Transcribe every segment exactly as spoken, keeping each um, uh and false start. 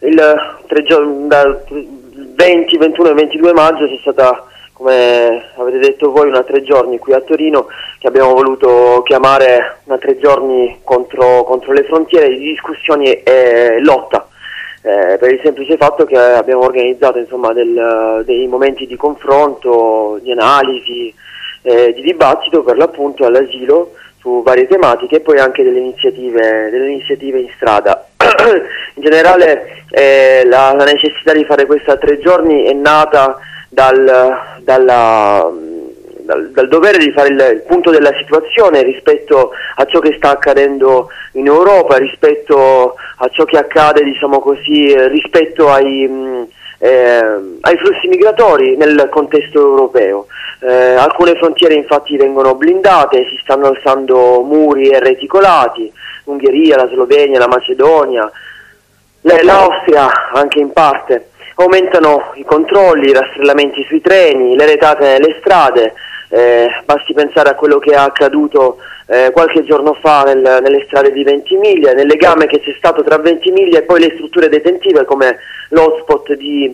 il tre giorni, dal venti, ventuno e ventidue maggio c'è stata, come avete detto voi, una tre giorni qui a Torino che abbiamo voluto chiamare una tre giorni contro, contro le frontiere di discussioni e lotta, eh, per il semplice fatto che abbiamo organizzato insomma del, dei momenti di confronto, di analisi, eh, di dibattito per l'appunto all'asilo su varie tematiche e poi anche delle iniziative, delle iniziative in strada. In generale eh, la, la necessità di fare questa tre giorni è nata dal, dalla, dal, dal dovere di fare il, il punto della situazione rispetto a ciò che sta accadendo in Europa, rispetto a ciò che accade, diciamo così, rispetto ai, mh, eh, ai flussi migratori nel contesto europeo. Eh, alcune frontiere infatti vengono blindate, si stanno alzando muri e reticolati, l'Ungheria, la Slovenia, la Macedonia, l'Austria anche in parte. Aumentano i controlli, i rastrellamenti sui treni, le retate nelle strade, eh, basti pensare a quello che è accaduto eh, qualche giorno fa nel, nelle strade di Ventimiglia, nel legame che c'è stato tra Ventimiglia e poi le strutture detentive come l'hotspot di,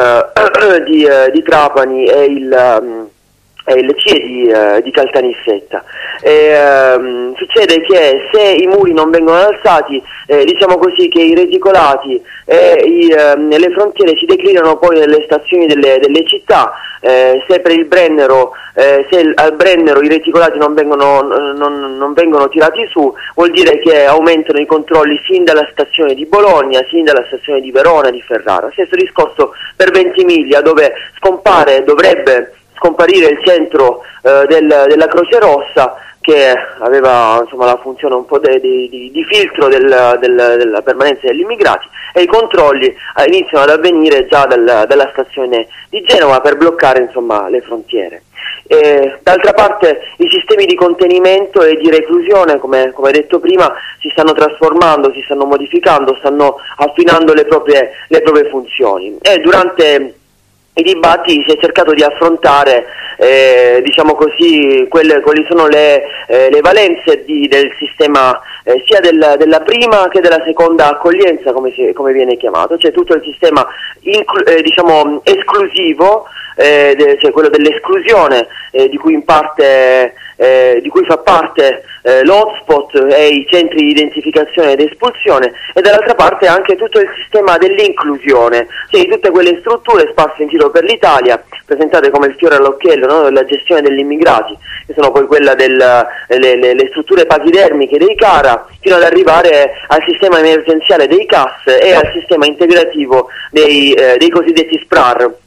eh, di, eh, di Trapani e il... Um, le C I E di, uh, di Caltanissetta. E, um, succede che se i muri non vengono alzati, eh, diciamo così che i reticolati e i, um, le frontiere si declinano poi nelle stazioni delle, delle città. Eh, se per il Brennero, eh, se al Brennero i reticolati non vengono, non, non vengono tirati su, vuol dire che aumentano i controlli sin dalla stazione di Bologna, sin dalla stazione di Verona, di Ferrara. Stesso discorso per Ventimiglia, dove scompare, dovrebbe scomparire il centro eh, del, della Croce Rossa, che aveva insomma la funzione un po' de, de, de, di filtro del, del, della permanenza degli immigrati, e i controlli eh, iniziano ad avvenire già dal, dalla stazione di Genova per bloccare insomma le frontiere. E, d'altra parte i sistemi di contenimento e di reclusione, come, come detto prima, si stanno trasformando, si stanno modificando, stanno affinando le proprie, le proprie funzioni, e durante i dibattiti si è cercato di affrontare, eh, diciamo così, quelle, quali sono le, eh, le valenze di, del sistema eh, sia del, della prima che della seconda accoglienza, come, si, come viene chiamato, cioè tutto il sistema inclu- eh, diciamo esclusivo, eh, de, cioè quello dell'esclusione, eh, di cui in parte eh, di cui fa parte eh, l'hotspot e i centri di identificazione ed espulsione, e dall'altra parte anche tutto il sistema dell'inclusione, cioè di tutte quelle strutture sparse in giro per l'Italia, presentate come il fiore all'occhiello, no? Della gestione degli immigrati, che sono poi quella delle le, le strutture pachidermiche dei CARA, fino ad arrivare al sistema emergenziale dei C A S e al sistema integrativo dei, eh, dei cosiddetti S P R A R.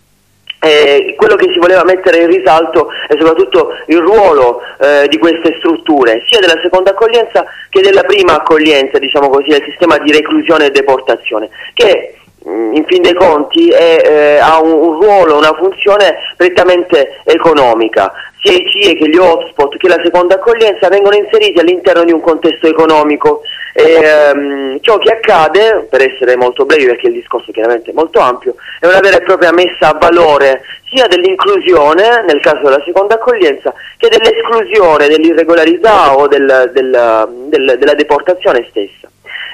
Eh, quello che si voleva mettere in risalto è soprattutto il ruolo eh, di queste strutture, sia della seconda accoglienza che della prima accoglienza, diciamo così, del sistema di reclusione e deportazione, che in fin dei conti è, eh, ha un, un ruolo, una funzione prettamente economica. Sia i C I E che gli hotspot che la seconda accoglienza vengono inseriti all'interno di un contesto economico, e ehm, ciò che accade, per essere molto brevi perché il discorso chiaramente è molto ampio, è una vera e propria messa a valore sia dell'inclusione nel caso della seconda accoglienza che dell'esclusione, dell'irregolarità o del, del, del, della deportazione stessa.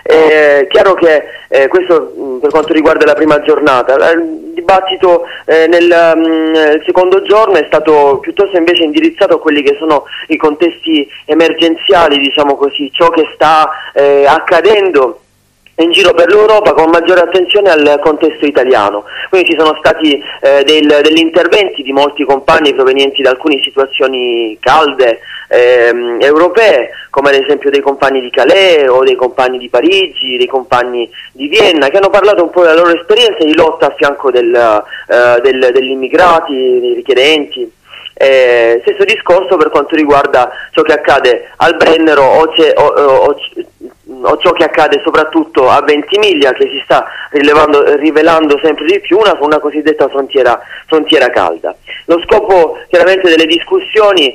È chiaro che eh, questo mh, per quanto riguarda la prima giornata. Il dibattito eh, nel mh, secondo giorno è stato piuttosto invece indirizzato a quelli che sono i contesti emergenziali, diciamo così, ciò che sta eh, accadendo in giro per l'Europa, con maggiore attenzione al contesto italiano. Quindi ci sono stati eh, del, degli interventi di molti compagni provenienti da alcune situazioni calde ehm, europee, come ad esempio dei compagni di Calais o dei compagni di Parigi, dei compagni di Vienna, che hanno parlato un po' della loro esperienza di lotta a fianco del, eh, del, degli immigrati, dei richiedenti. Eh, stesso discorso per quanto riguarda ciò che accade al Brennero o, c'è, o, o, o ciò che accade soprattutto a Ventimiglia, che si sta rilevando, rivelando sempre di più una, una cosiddetta frontiera, frontiera calda. Lo scopo chiaramente delle discussioni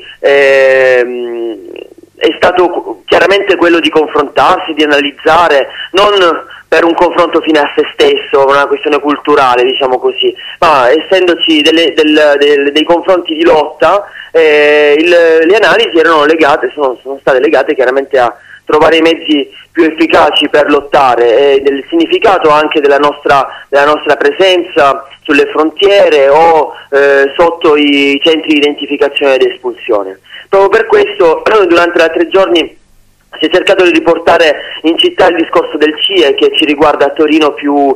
ehm, è stato chiaramente quello di confrontarsi, di analizzare, non per un confronto fine a se stesso, una questione culturale, diciamo così, ma essendoci delle, del, del, dei confronti di lotta, eh, il, le analisi erano legate, sono, sono state legate chiaramente a trovare i mezzi più efficaci per lottare, e del significato anche della nostra, della nostra presenza sulle frontiere o eh, sotto i centri di identificazione ed espulsione. Proprio per questo durante i tre giorni si è cercato di riportare in città il discorso del C I E, che ci riguarda a Torino più,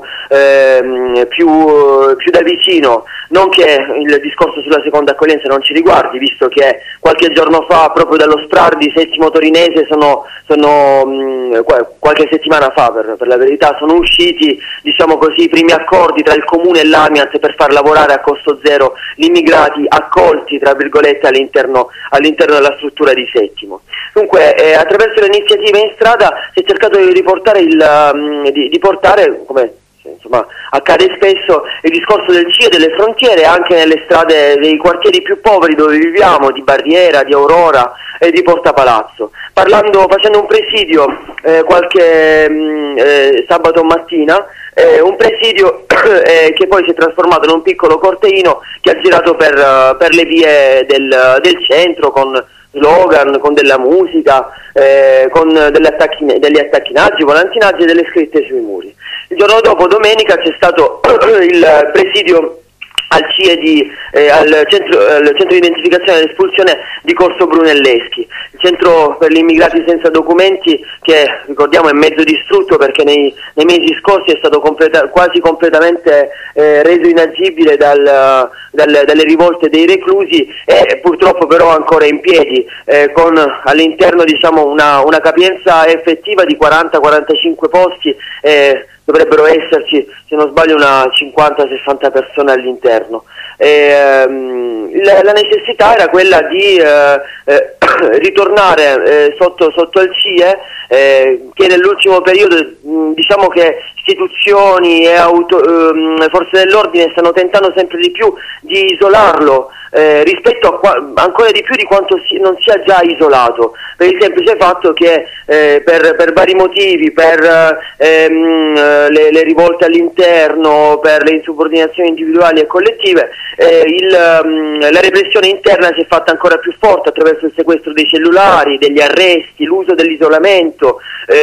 ehm, più, più da vicino, non che il discorso sulla seconda accoglienza non ci riguardi, visto che qualche giorno fa, proprio dallo S P R A R di Settimo Torinese, sono, sono mh, qualche settimana fa per, per la verità, sono usciti, diciamo così, i primi accordi tra il Comune e l'Amiat per far lavorare a costo zero gli immigrati accolti, tra virgolette, all'interno, all'interno della struttura di Settimo. Dunque, eh, attraverso le iniziative in strada si è cercato di riportare il, um, di, di portare, come insomma accade spesso, il discorso del C I E, delle frontiere, anche nelle strade dei quartieri più poveri dove viviamo, di Barriera, di Aurora e di Porta Palazzo. Parlando, facendo un presidio eh, qualche mh, eh, sabato mattina, eh, un presidio eh, che poi si è trasformato in un piccolo corteino che ha girato per, uh, per le vie del, del centro, con slogan, con della musica, eh, con delle attacchine, degli attachinaggi, volantinaggi e delle scritte sui muri. Il giorno dopo, domenica, c'è stato il presidio al C I E di, eh, al, centro, al centro di identificazione ed espulsione di Corso Brunelleschi, il centro per gli immigrati senza documenti, che ricordiamo è mezzo distrutto perché nei, nei mesi scorsi è stato completa, quasi completamente eh, reso inagibile dal, dal, dalle rivolte dei reclusi, e purtroppo però ancora in piedi, eh, con all'interno, diciamo, una, una capienza effettiva di quaranta quarantacinque posti. Eh, dovrebbero esserci, se non sbaglio, una cinquanta sessanta persone all'interno. E, ehm, la, la necessità era quella di eh, eh, ritornare eh, sotto, sotto il C I E, eh, che nell'ultimo periodo, mh, diciamo che istituzioni e auto, ehm, forze dell'ordine stanno tentando sempre di più di isolarlo, eh, rispetto a qua, ancora di più di quanto si, non sia già isolato, per il semplice fatto che eh, per, per vari motivi, per ehm, le, le rivolte all'interno, per le insubordinazioni individuali e collettive, eh, il, um, la repressione interna si è fatta ancora più forte attraverso il sequestro dei cellulari, degli arresti, l'uso dell'isolamento,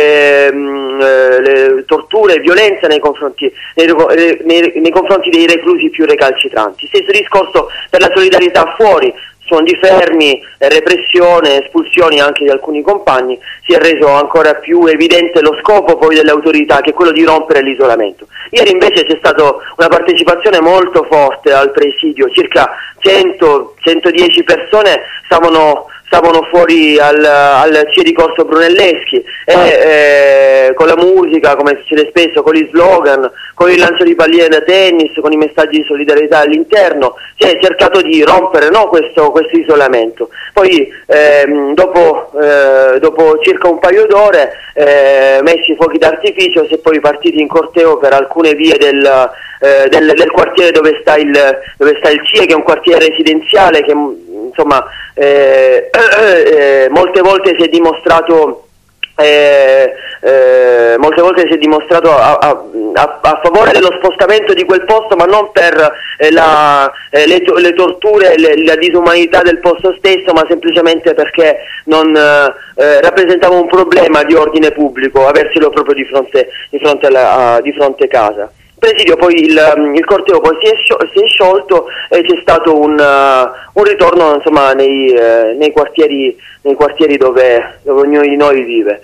ehm, eh, le torture e violenza nei confronti, nei, nei, nei confronti dei reclusi più recalcitranti. Stesso discorso per la solidarietà fuori, sfondi fermi, repressione, espulsioni anche di alcuni compagni. Si è reso ancora più evidente lo scopo poi delle autorità, che è quello di rompere l'isolamento. Ieri invece c'è stata una partecipazione molto forte al presidio, circa cento centodieci persone stavano stavano fuori al, al C I E di Corso Brunelleschi, e eh, con la musica, come succede spesso, con gli slogan, con il lancio di palline da tennis, con i messaggi di solidarietà all'interno, si è cercato di rompere, no, questo, questo isolamento. Poi ehm, dopo, eh, dopo circa un paio d'ore, eh, messi fuochi d'artificio, si è poi partiti in corteo per alcune vie del, eh, del, del quartiere dove sta, il, dove sta il C I E, che è un quartiere residenziale che, insomma, eh, eh, molte volte si è dimostrato Eh, eh, molte volte si è dimostrato a, a, a, a favore dello spostamento di quel posto, ma non per eh, la, eh, le, to- le torture, le, la disumanità del posto stesso, ma semplicemente perché non eh, rappresentava un problema di ordine pubblico averselo proprio di fronte, di fronte, alla, a, di fronte casa. Presidio, poi il, il corteo poi si è, sciol- si è sciolto e c'è stato un, uh, un ritorno, insomma, nei, uh, nei quartieri, nei quartieri dove, dove ognuno di noi vive.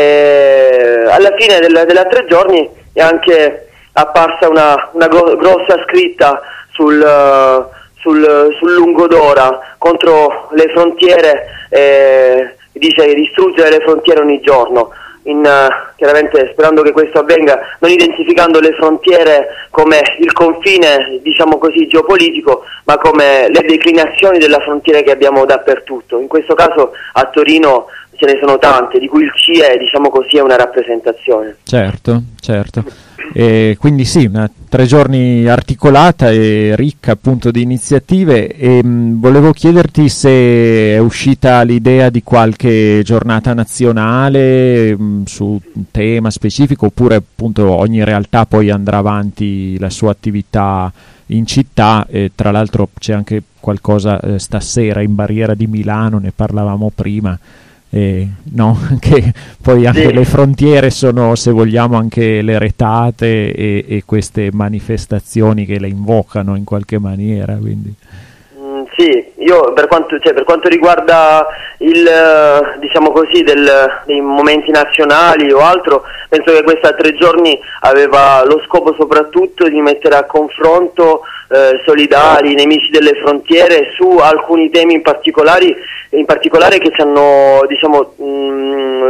E alla fine del, della tre giorni è anche apparsa una, una gro- grossa scritta sul, uh, sul, sul Lungodora contro le frontiere, eh, dice distruggere le frontiere ogni giorno. In, uh, chiaramente sperando che questo avvenga, non identificando le frontiere come il confine, diciamo così, geopolitico, ma come le declinazioni della frontiera che abbiamo dappertutto. In questo caso a Torino ce ne sono tante, di cui il C I E, diciamo così, è una rappresentazione. Certo, certo. E quindi sì, una tre giorni articolata e ricca appunto di iniziative, e mh, volevo chiederti se è uscita l'idea di qualche giornata nazionale mh, su un tema specifico, oppure appunto ogni realtà poi andrà avanti la sua attività in città. E tra l'altro c'è anche qualcosa eh, stasera in Barriera di Milano, ne parlavamo prima. eh, no? Che poi anche Sì. le frontiere sono, se vogliamo, anche le retate e, e queste manifestazioni che le invocano in qualche maniera, quindi. Mm, sì, io per quanto, cioè, per quanto riguarda il, eh, diciamo così, del, dei momenti nazionali o altro, penso che questa tre giorni aveva lo scopo soprattutto di mettere a confronto eh, solidari, nemici delle frontiere su alcuni temi in particolari, in particolare che ci hanno, diciamo, mh,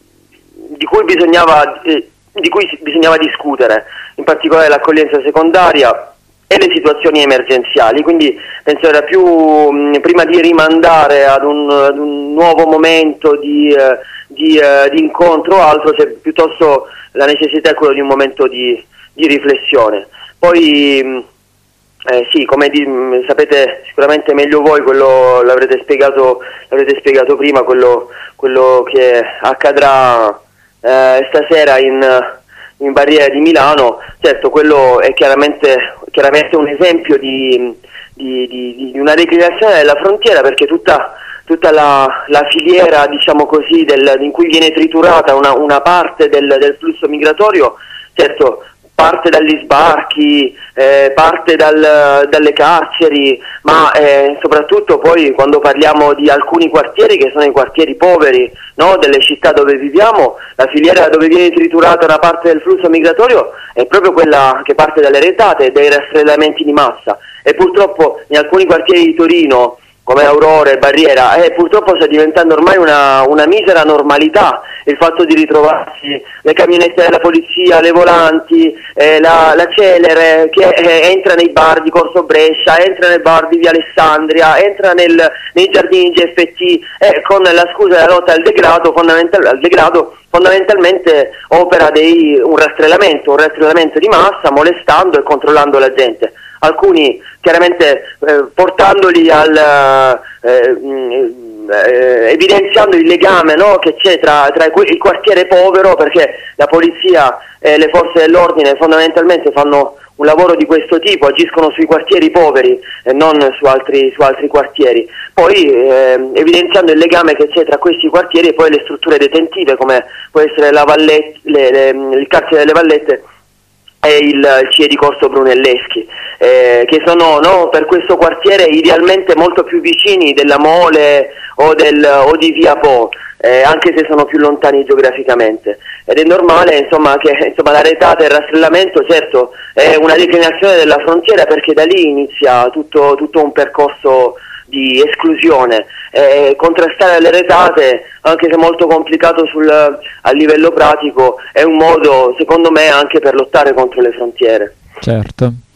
di cui bisognava, eh, di cui bisognava discutere, in particolare l'accoglienza secondaria e le situazioni emergenziali. Quindi penso era più, mh, prima di rimandare ad un, ad un nuovo momento di, eh, di, eh, di incontro o altro, c'è piuttosto la necessità è quello di un momento di, di riflessione. Poi mh, eh, sì, come di, mh, sapete sicuramente meglio voi, quello l'avrete spiegato, l'avrete spiegato prima, quello, quello che accadrà eh, stasera in in Barriera di Milano. Certo, quello è chiaramente, chiaramente un esempio di, di, di, di una declinazione della frontiera, perché tutta, tutta la, la filiera, diciamo così, del, in cui viene triturata una, una parte del, del flusso migratorio, certo, parte dagli sbarchi, eh, parte dal, dalle carceri, ma eh, soprattutto poi quando parliamo di alcuni quartieri che sono i quartieri poveri, no, delle città dove viviamo, la filiera dove viene triturata una parte del flusso migratorio è proprio quella che parte dalle retate e dai rastrellamenti di massa, e purtroppo in alcuni quartieri di Torino come Aurora e Barriera, eh, purtroppo sta diventando ormai una, una misera normalità il fatto di ritrovarsi le camionette della polizia, le volanti, eh, la, la Celere che eh, entra nei bar di Corso Brescia, entra nel bar di Via Alessandria, entra nel, nei giardini G F T, eh, con la scusa della lotta al degrado, fondamental, al degrado fondamentalmente opera dei, un rastrellamento, un rastrellamento di massa, molestando e controllando la gente. Alcuni chiaramente eh, portandoli al eh, mh, eh, evidenziando il legame, no, che c'è tra, tra il quartiere povero, perché la polizia e le forze dell'ordine fondamentalmente fanno un lavoro di questo tipo, agiscono sui quartieri poveri e non su altri, su altri quartieri, poi eh, evidenziando il legame che c'è tra questi quartieri e poi le strutture detentive, come può essere la Valletta, le, le, il carcere delle Vallette e il, il C I E di Corso Brunelleschi, eh, che sono, no, per questo quartiere idealmente molto più vicini della Mole o, del, o di Via Po, eh, anche se sono più lontani geograficamente. Ed è normale, insomma, che insomma, la retata e il rastrellamento, certo, è una declinazione della frontiera, perché da lì inizia tutto, tutto un percorso di esclusione. Eh, contrastare le retate, anche se molto complicato sul, a livello pratico, è un modo, secondo me, anche per lottare contro le frontiere. Certo.